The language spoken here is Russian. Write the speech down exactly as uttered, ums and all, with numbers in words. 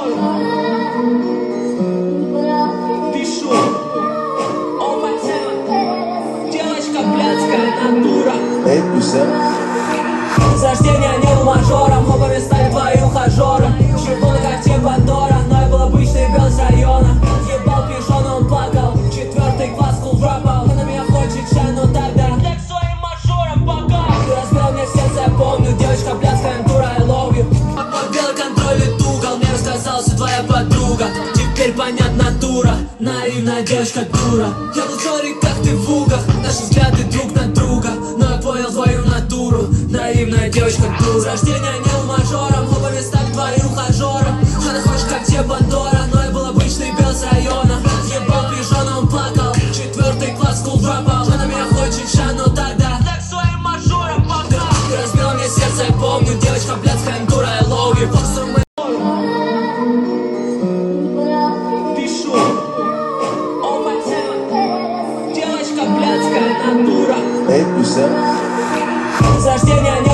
Пишу. О, пацан. Девочка блядская натура. С рождения не был мажором, хопами стали твои ухажеры. Щербун как те Пандора, но я был обычный белый с района. Ебал пижон, он плакал, четвертый класс кул рэпал. Ты на меня хочет шай, но тогда так своим мажором пока. Ты разбил мне сердце, я помню, девочка блядская натура, I love you. Под белый контроль и тугал, мне рассказала все твоя подруга. Теперь понятна натура, наивная девочка дура. Я был sorry, как ты в угах, наши взгляды друг на друга. Но я понял твою натуру, наивная девочка дура. С рождения не был мажором, хопами стали твои ухажеры. Она хочешь как те Пандора, но я был обычный белый с района. Ебал пижон, он плакал, четвертый класс кул рэпал. Она меня хочет шай, но тогда так своим мажором пока. Ты разбила мне сердце, я помню, девочка блядская натура, I love you. Пишу. О, пацан. Девочка блядская натура. С рождения не